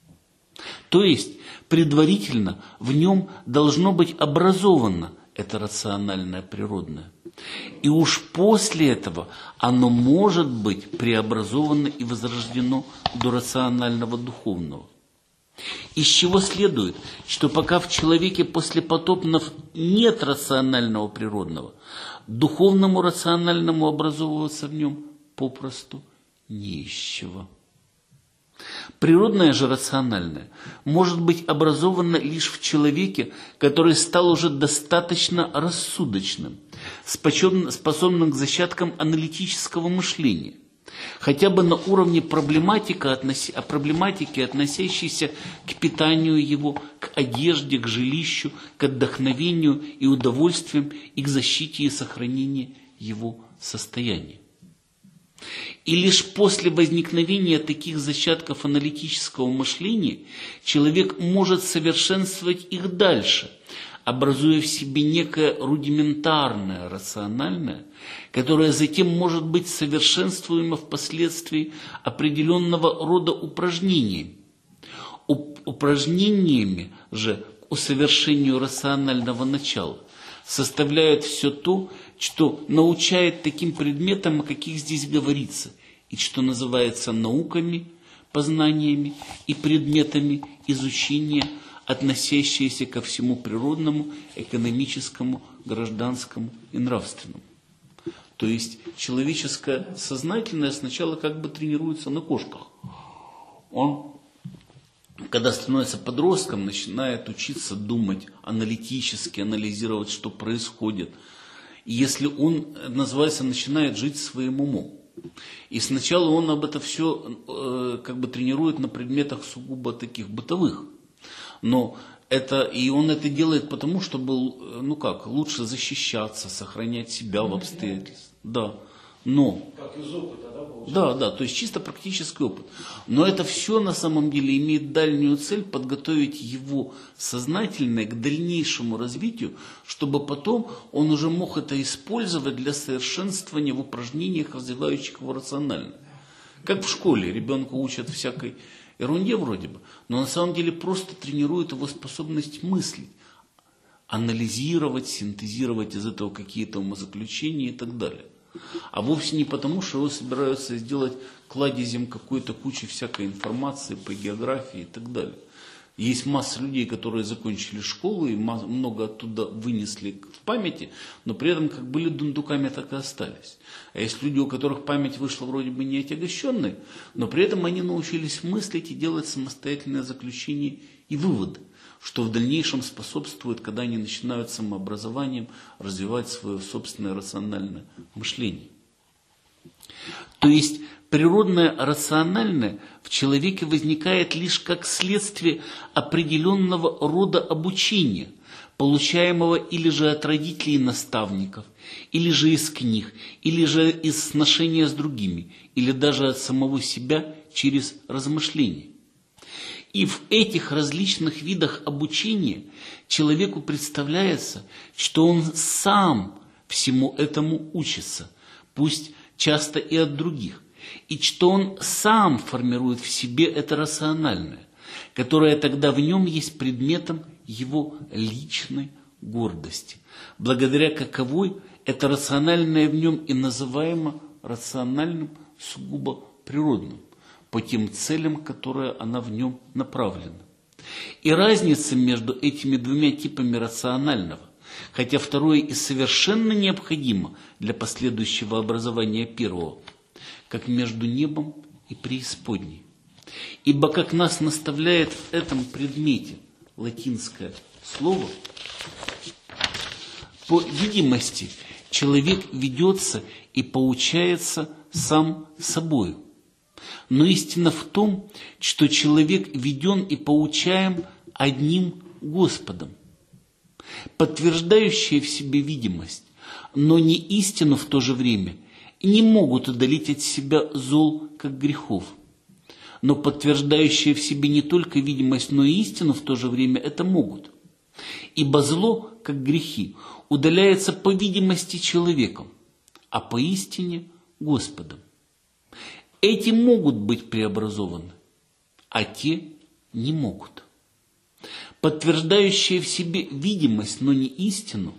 То есть предварительно в нем должно быть образовано это рациональное природное. И уж после этого оно может быть преобразовано и возрождено до рационального духовного. Из чего следует, что пока в человеке послепотопного нет рационального природного, духовному рациональному образовываться в нем попросту не из чего. Природное же рациональное может быть образовано лишь в человеке, который стал уже достаточно рассудочным, способным к зачаткам аналитического мышления, хотя бы на уровне проблематики, относящейся к питанию его, к одежде, к жилищу, к отдохновению и удовольствиям и к защите и сохранению его состояния. И лишь после возникновения таких зачатков аналитического мышления человек может совершенствовать их дальше, образуя в себе некое рудиментарное, рациональное, которое затем может быть совершенствуемо впоследствии определенного рода упражнениями. Упражнениями же к усовершению рационального начала составляют все то, что научает таким предметам, о каких здесь говорится, и что называется науками, познаниями и предметами изучения, относящиеся ко всему природному, экономическому, гражданскому и нравственному. То есть человеческое сознательное сначала как бы тренируется на кошках. Он, когда становится подростком, начинает учиться думать аналитически, анализировать, что происходит. И если он, называется, начинает жить своим умом. И сначала он об это все как бы тренирует на предметах сугубо таких бытовых. Но и он это делает потому, чтобы, лучше защищаться, сохранять себя в обстоятельствах. Да. Но, как из опыта, да, получается? Да, то есть чисто практический опыт. Но это все на самом деле имеет дальнюю цель подготовить его сознательное к дальнейшему развитию, чтобы потом он уже мог это использовать для совершенствования в упражнениях, развивающих его рационально. Как в школе ребенка учат всякой ерунде вроде бы, но на самом деле просто тренируют его способность мыслить, анализировать, синтезировать из этого какие-то умозаключения и так далее. А вовсе не потому, что его собираются сделать кладезем какой-то кучи всякой информации по географии и так далее. Есть масса людей, которые закончили школу и много оттуда вынесли в памяти, но при этом как были дундуками, так и остались. А есть люди, у которых память вышла вроде бы не отягощенной, но при этом они научились мыслить и делать самостоятельные заключения и выводы, что в дальнейшем способствует, когда они начинают самообразованием развивать свое собственное рациональное мышление. То есть природное рациональное в человеке возникает лишь как следствие определенного рода обучения, получаемого или же от родителей и наставников, или же из книг, или же из сношения с другими, или даже от самого себя через размышления. И в этих различных видах обучения человеку представляется, что он сам всему этому учится, пусть часто и от других, и что он сам формирует в себе это рациональное, которое тогда в нем есть предметом его личной гордости, благодаря каковой это рациональное в нем и называемо рациональным сугубо природным, по тем целям, которые она в нем направлена. И разница между этими двумя типами рационального, хотя второе и совершенно необходимо для последующего образования первого, как между небом и преисподней. Ибо, как нас наставляет в этом предмете латинское слово, по видимости человек ведется и поучается сам собою. Но истина в том, что человек веден и поучаем одним Господом, подтверждающие в себе видимость, но не истину в то же время, не могут удалить от себя зол, как грехов. Но подтверждающие в себе не только видимость, но и истину в то же время это могут. Ибо зло, как грехи, удаляется по видимости человеком, а по истине Господом. Эти могут быть преобразованы, а те не могут. Подтверждающие в себе видимость, но не истину,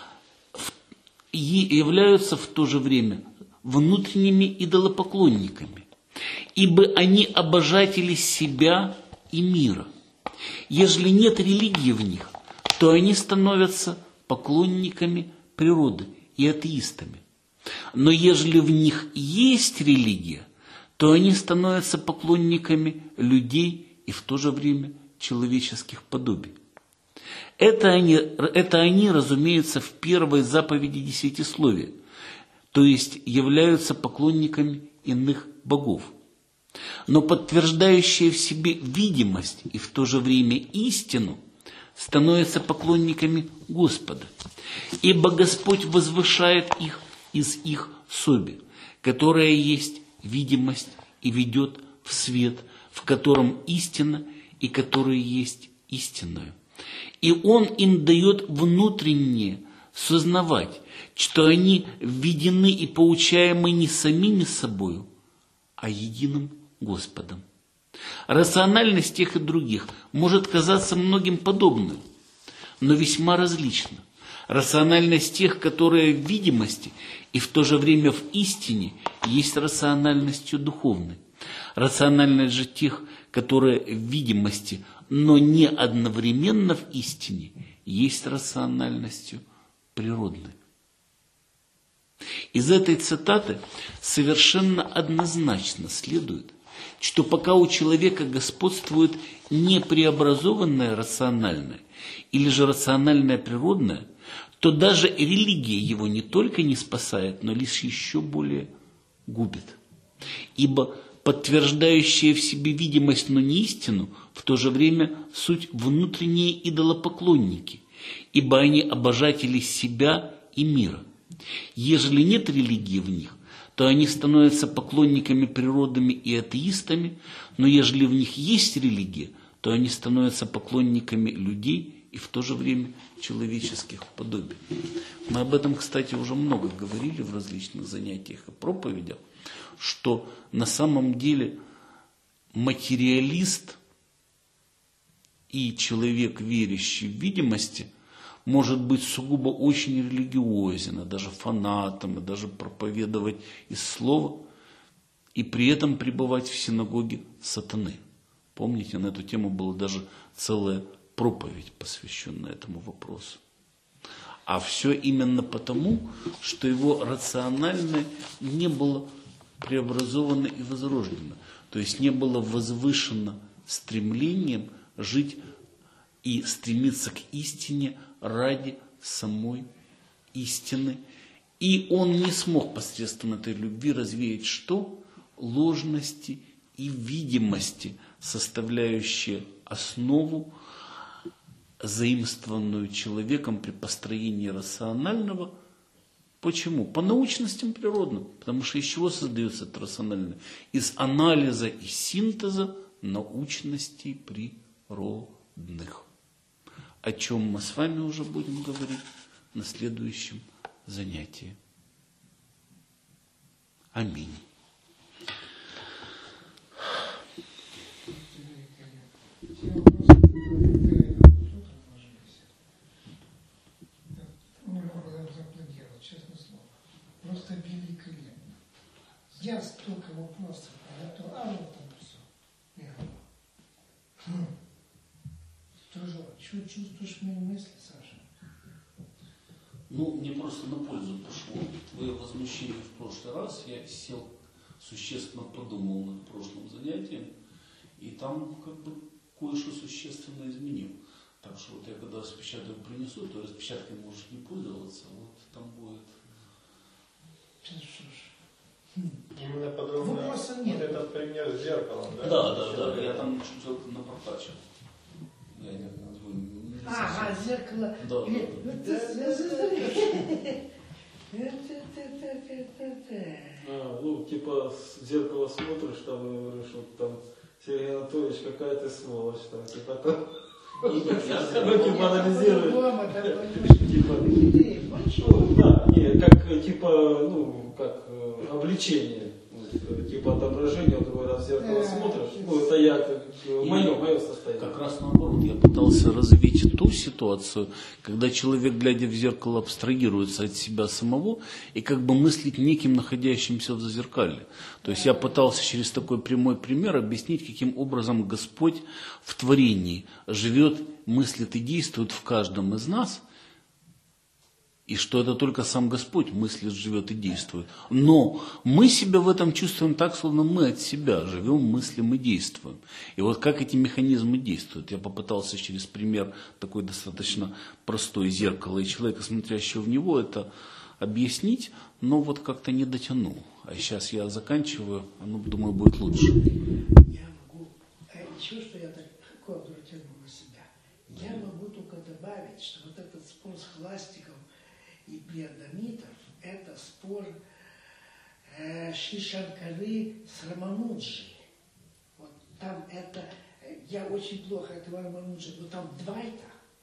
являются в то же время внутренними идолопоклонниками, ибо они обожатели себя и мира. Ежели нет религии в них, то они становятся поклонниками природы и атеистами. Но ежели в них есть религия, то они становятся поклонниками людей и в то же время человеческих подобий. Это они, разумеется, в первой заповеди десятисловия, то есть являются поклонниками иных богов. Но подтверждающие в себе видимость и в то же время истину становятся поклонниками Господа, ибо Господь возвышает их из их соби, которая есть видимость и ведет в свет, в котором истина и который есть истинную. И Он им дает внутреннее сознавать, что они введены и поучаемы не самими собою, а единым Господом. Рациональность тех и других может казаться многим подобной, но весьма различна. Рациональность тех, которые в видимости и в то же время в истине, есть рациональностью духовной. Рациональность же тех, которые в видимости, но не одновременно в истине, есть рациональностью природной. Из этой цитаты совершенно однозначно следует, что пока у человека господствует не преобразованное рациональное или же рациональное природное, то даже религия его не только не спасает, но лишь еще более губит. Ибо подтверждающие в себе видимость, но не истину, в то же время суть внутренние идолопоклонники, ибо они обожатели себя и мира. Ежели нет религии в них, то они становятся поклонниками природами и атеистами, но ежели в них есть религия, то они становятся поклонниками людей и в то же время человеческих подобий. Мы об этом, кстати, уже много говорили в различных занятиях и проповедях, что на самом деле материалист и человек, верящий в видимости, может быть сугубо очень религиозен, и даже фанатом, и даже проповедовать из слова, и при этом пребывать в синагоге сатаны. Помните, на эту тему была даже целая проповедь, посвященная этому вопросу. А все именно потому, что его рациональное не было преобразовано и возрождено. То есть не было возвышено стремлением жить и стремиться к истине ради самой истины. И он не смог посредством этой любви развеять что? Ложности и видимости, составляющие основу, заимствованную человеком при построении рационального. Почему? По научностям природным. Потому что из чего создается это рациональное? Из анализа и синтеза научностей природных. О чем мы с вами уже будем говорить на следующем занятии. Аминь. Все вопросы, которые тут отложились, можно зааплодировать, честное слово. Просто великолепно. Я столько вопросов приготовил, а вот там все. Тоже чувствуешь мои мысли, Саша? Ну, мне просто на пользу пошло твое возмущение в прошлый раз. Я сел, существенно подумал над прошлым занятием, и там как бы кое-что существенно изменил. Так что вот я когда распечатку принесу, то распечаткой можешь не пользоваться, вот там будет... Именно подробно Вопроса нет. вот этот пример с зеркалом, да? Да, я там чуть-чуть напротачил. Я не Ага, зеркало. Да. Ну, типа, в зеркало смотришь, там, и говоришь, вот там, Сергей Анатольевич, какая ты сволочь, там, типа, там. Ну, типа, анализируешь. Ну, да, не, как, типа, ну, как обличение. Типа отображение, вот другой раз в зеркало смотришь, ну это я, мое состояние. Как раз наоборот, я пытался развить ту ситуацию, когда человек, глядя в зеркало, абстрагируется от себя самого и как бы мыслит неким находящимся в зазеркалье. То есть я пытался через такой прямой пример объяснить, каким образом Господь в творении живет, мыслит и действует в каждом из нас, и что это только сам Господь мыслит, живет и действует. Но мы себя в этом чувствуем так, словно мы от себя живем, мыслим и действуем. И вот как эти механизмы действуют. Я попытался через пример такой достаточно простой зеркало и человека, смотрящего в него, это объяснить, но вот как-то не дотянул. А сейчас я заканчиваю, оно, думаю, будет лучше. Я могу, еще что я так легко обратил на себя, я могу только добавить, что вот этот спор с Хластиком и Приадамитов – это спор Шри Шанкары с Рамануджи. Вот там это, я очень плохо этого Рамануджи, но там двайта.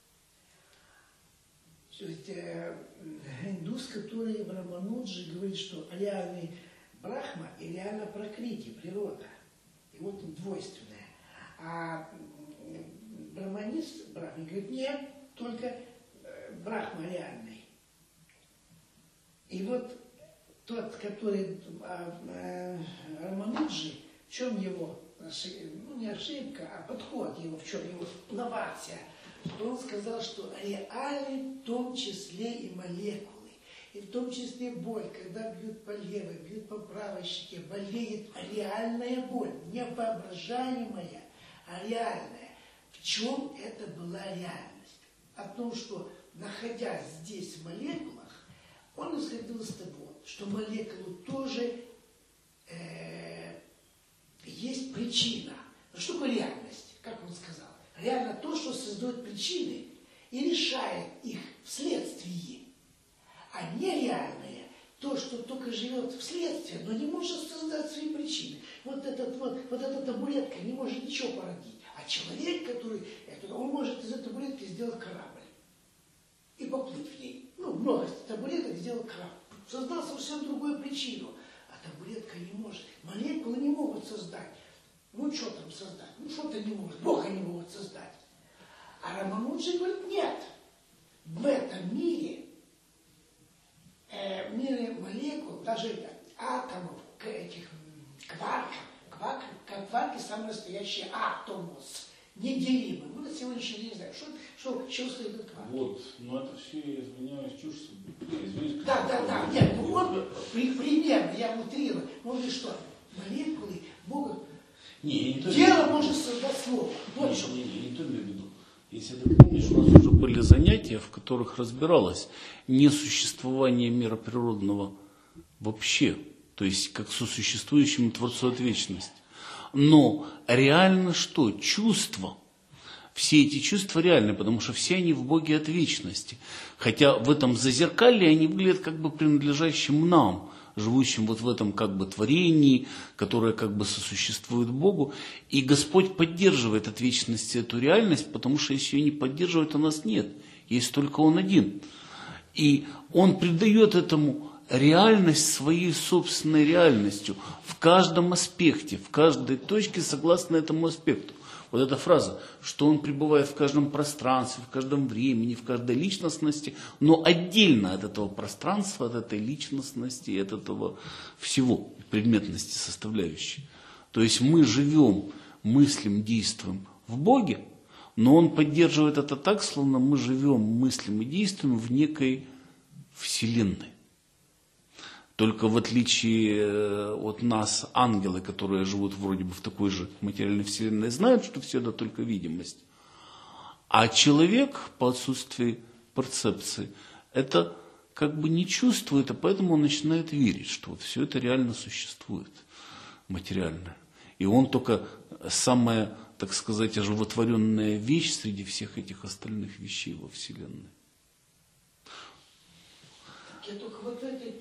То есть индус, который в Рамануджи говорит, что реальный Брахма и реально Пракрити, природа. И вот он двойственное. А браманист, Брахма, говорит, нет, только Брахма реальный. И вот тот, который Рамануджи, в чем его, ну не ошибка, а подход его, в чем его новация, он сказал, что реальны в том числе и молекулы, и в том числе боль, когда бьют по левой, бьют по правой щеке, болеет реальная боль, не воображаемая, а реальная. В чем это была реальность? О том, что, находясь здесь в молекулах, он исходил из того, что молекулы тоже есть причина. Но что такое реальность, как он сказал? Реально то, что создает причины и решает их вследствие. А нереальное то, что только живет вследствие, но не может создать свои причины. Вот эта табуретка не может ничего породить. А человек, он может из этой табуретки сделать корабль и поплыть в ней. Ну, много табуреток сделал корабль. Создал совсем другую причину. А табуретка не может. Молекулы не могут создать. Ну, что там создать? Ну, что-то не могут. Бога не могут создать. А Рамануджи говорит, нет. В этом мире, в мире молекул, даже атомов, этих кварков, кварки самый настоящий атомос. Неделимый. Мы на сегодняшний день не знаем, что стоит этот кварк. Вот, но это все, я извиняюсь, чушь. Извиняюсь, Да. Нет, ну вот, примерно, я утрирую. Он говорит, что молекулы могут... Дело может создать слово. Вот что. Не то имею в виду. Если ты помнишь, у нас уже были занятия, в которых разбиралось несуществование мира природного вообще, то есть как сосуществующему Творцу от вечности. Но реально что? Чувства. Все эти чувства реальны, потому что все они в Боге от вечности. Хотя в этом зазеркалье они выглядят как бы принадлежащим нам, живущим вот в этом как бы творении, которое как бы сосуществует Богу. И Господь поддерживает от вечности эту реальность, потому что если ее не поддерживает, у нас нет. Есть только Он один. И Он придает этому реальность своей собственной реальностью в каждом аспекте, в каждой точке согласно этому аспекту. Вот эта фраза, что он пребывает в каждом пространстве, в каждом времени, в каждой личностности, но отдельно от этого пространства, от этой личностности, от этого всего, предметности составляющей. То есть мы живем, мыслим, действуем в Боге, но он поддерживает это так, словно мы живем, мыслим и действуем в некой вселенной. Только в отличие от нас, ангелы, которые живут вроде бы в такой же материальной вселенной, знают, что все это только видимость. А человек по отсутствию перцепции это как бы не чувствует, а поэтому он начинает верить, что вот все это реально существует, материальное. И он только самая, так сказать, оживотворенная вещь среди всех этих остальных вещей во Вселенной. Я только вот этой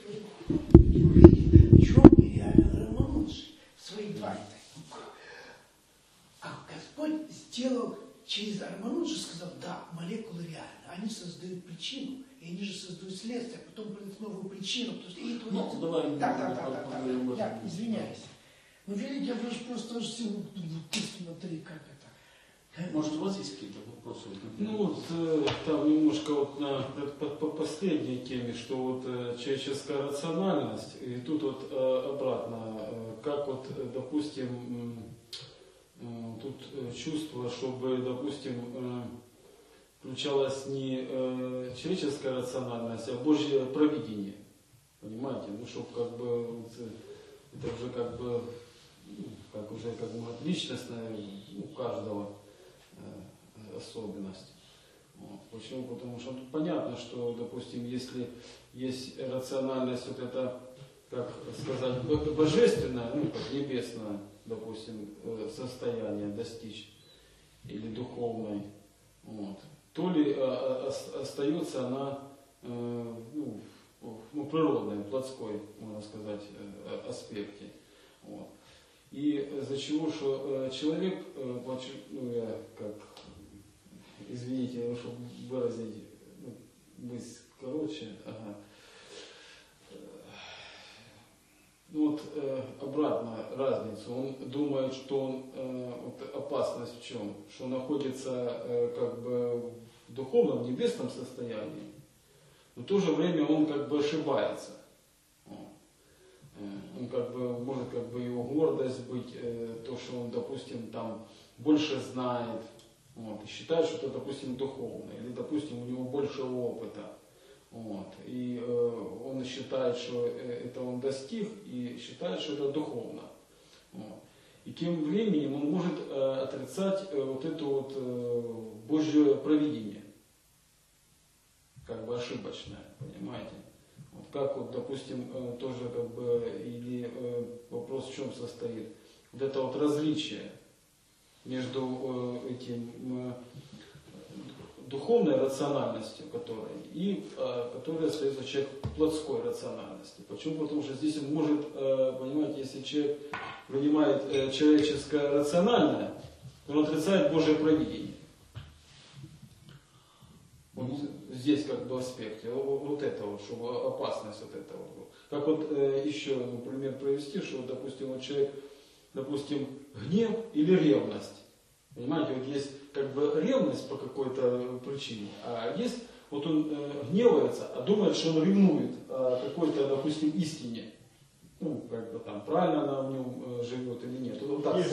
в чем реально Рамануджи свои двойны. А Господь сделал через Рамануджи, сказал, да, молекулы реальны, они создают причину, и они же создают следствие, а потом придут новую причину. И это Ну, давай. Да, извиняюсь. Ну, видите, я просто всего смотри, как это. Может, у вас есть какие-то вопросы? Ну вот там немножко вот по последней теме, что вот человеческая рациональность, и тут вот обратно, как вот, допустим, тут чувство, чтобы, допустим, включалась не человеческая рациональность, а Божье провидение. Понимаете? Ну, чтобы как бы вот, это уже как бы, как уже как бы личностное у каждого особенность. Вот. Почему? Потому что тут понятно, что, допустим, если есть рациональность, вот это, как сказать, божественное, ну, как небесное, допустим, состояние достичь, или духовное, вот, то ли остается она природной, плотской, можно сказать, аспекте. Вот. И из-за чего, что человек, ну, я как, извините, чтобы выразить, быть короче, ну вот обратно разницу. Он думает, что он, вот опасность в чем? Что он находится как бы в духовном, небесном состоянии, но в то же время он как бы ошибается. Он как бы, может как бы его гордость быть, то, что он, допустим, там больше знает, вот, и считает, что это, допустим, духовно, или, допустим, у него больше опыта. Вот, и он считает, что это он достиг, и считает, что это духовно. Вот. И тем временем он может отрицать вот это вот Божье провидение, как бы ошибочное, понимаете? Вот как вот, допустим, тоже как бы, или вопрос в чем состоит? Вот это вот различие между этим духовной рациональностью, которая остается человек плотской рациональности. Почему? Потому что здесь он может, понимаете, если человек принимает человеческое рациональное, он отрицает Божие провидение. Вот здесь как бы аспекте, вот это вот, чтобы опасность вот этого. Как вот еще, например, провести, что, допустим, вот человек, допустим, гнев или ревность. Понимаете, вот есть как бы ревность по какой-то причине, а есть, вот он гневается, а думает, что он ревнует о какой-то, допустим, истине. Ну, как бы там, правильно она в нем живет или нет. Вот так,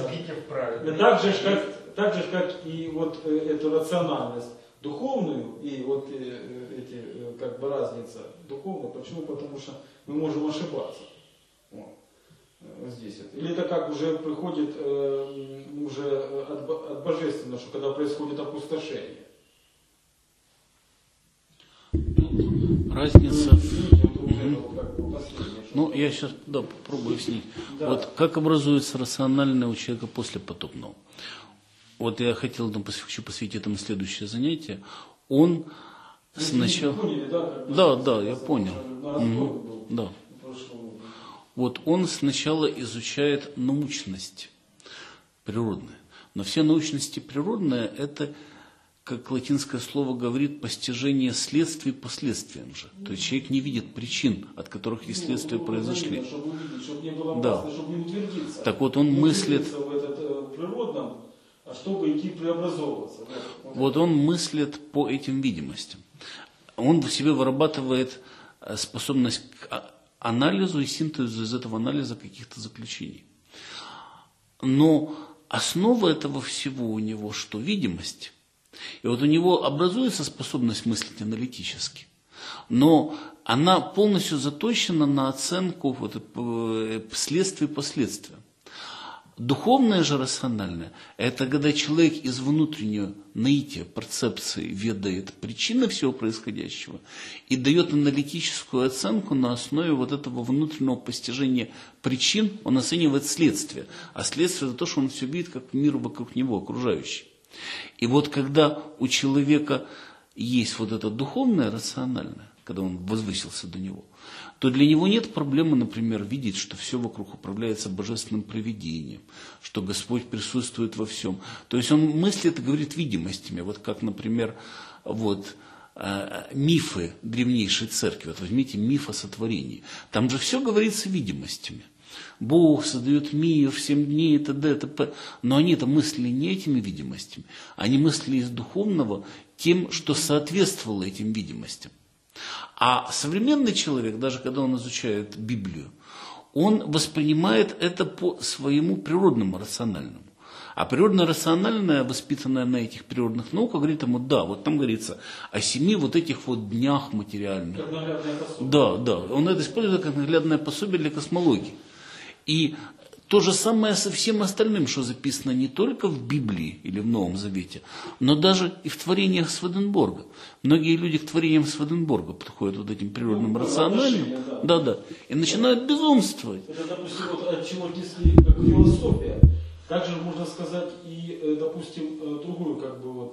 так же, как и вот эту рациональность духовную и вот эти как бы разница духовная. Почему? Потому что мы можем ошибаться. Вот. Здесь это. Или это как уже приходит уже от божественного, что когда происходит опустошение. Разница. Ну, я сейчас попробую объяснить. Да. Вот как образуется рациональное у человека после потопного. Вот я хотел, хочу посвятить этому следующее занятие. Он сначала... Поняли, да, я понял. Да. Вот он сначала изучает научность природную. Но все научности природные – это, как латинское слово говорит, постижение следствий последствиям же. То есть человек не видит причин, от которых эти следствия произошли. Чтобы не было опасно, чтобы не утвердиться. Так вот он мыслит... В этом природном а чтобы идти преобразовываться. Вот он мыслит по этим видимостям. Он в себе вырабатывает способность к анализу и синтезу из этого анализа каких-то заключений. Но основа этого всего у него что? Видимость. И вот у него образуется способность мыслить аналитически, но она полностью заточена на оценку следствий и последствия. Духовное же рациональное – это когда человек из внутреннего наития, перцепции ведает причины всего происходящего и дает аналитическую оценку на основе вот этого внутреннего постижения причин, он оценивает следствие. А следствие – это то, что он все видит, как мир вокруг него, окружающий. И вот когда у человека есть вот это духовное рациональное, когда он возвысился до него, то для него нет проблемы, например, видеть, что все вокруг управляется божественным провидением, что Господь присутствует во всем. То есть он мыслит и говорит видимостями, вот как, например, мифы древнейшей церкви. Вот возьмите миф о сотворении. Там же все говорится видимостями. Бог создает мир в 7 дней, и т.д. и т.п. Но они-то мыслили не этими видимостями, они мыслили из духовного тем, что соответствовало этим видимостям. А современный человек, даже когда он изучает Библию, он воспринимает это по своему природному рациональному. А природно-рациональное, воспитанное на этих природных науках, говорит ему, да, вот там говорится о 7 вот этих вот днях материальных. Да, он это использует как наглядное пособие для космологии. И то же самое со всем остальным, что записано не только в Библии или в Новом Завете, но даже и в творениях Сведенборга. Многие люди к творениям Сведенборга подходят вот этим природным рациональным, и начинают безумствовать. Это, допустим, вот от чего отнесли как философия. Также можно сказать и, допустим, другую, как бы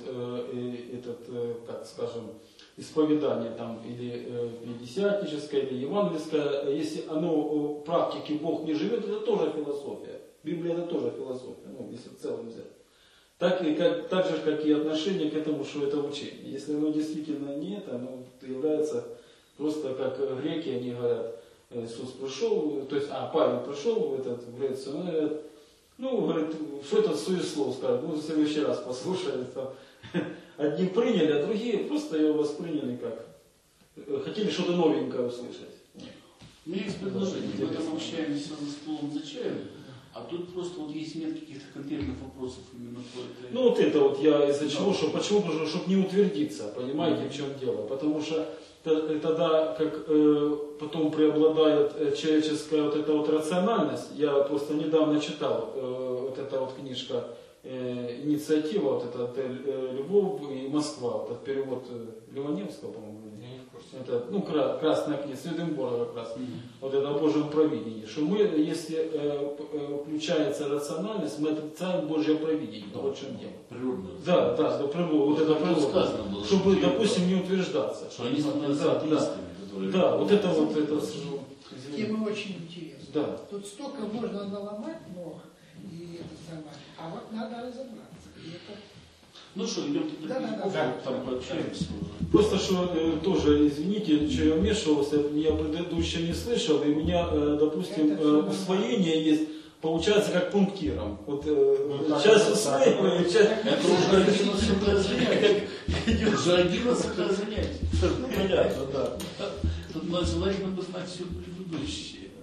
как скажем, исповедание там или пятидесятническое, или евангельское, если оно в практике Бог не живет, это тоже философия. Библия это тоже философия, если в целом взять. Так же, как и отношение к этому, что это учение. Если оно действительно не это, оно является просто как греки, они говорят, Иисус пришел, то есть, Павел пришел в Грецию, он говорит, говорит, что это суеслов, скажет, в следующий раз послушали, там. Одни приняли, а другие просто его восприняли как. Хотели что-то новенькое услышать. У меня есть предложение. Мы там общаемся за столом за чаем, а тут просто есть нет каких-то конкретных вопросов именно по этой... это вот я из-за чего, почему, чтобы не утвердиться, понимаете, в чем дело. Потому что тогда, как потом преобладает человеческая вот эта вот рациональность, я просто недавно читал вот эта вот книжка «Инициатива», вот это отель Львов и Москва, вот этот перевод Ливаневского, по-моему, это, красная книга, Сведенборга как раз, вот это о Божьем провидении, что мы, если включается рациональность, мы отрицаем Божье провидение, вот в чем дело. Природное. Да, вот это природное, чтобы, допустим, не утверждаться. Что они становятся атеистами, которые... Да, вот это вот, Тема очень интересная. Да. Тут столько можно наломать много, и это самое. А вот надо разобраться. Ну что, идем там пообщаемся уже. Просто что тоже, извините, что я вмешивался, я предыдущее не слышал, и у меня, допустим, усвоение есть, получается как пунктиром. Вот часть усвоения, это уже 11 занятий. Уже 11 занятий. Понятно, да. Тут желательно бы знать все предыдущее.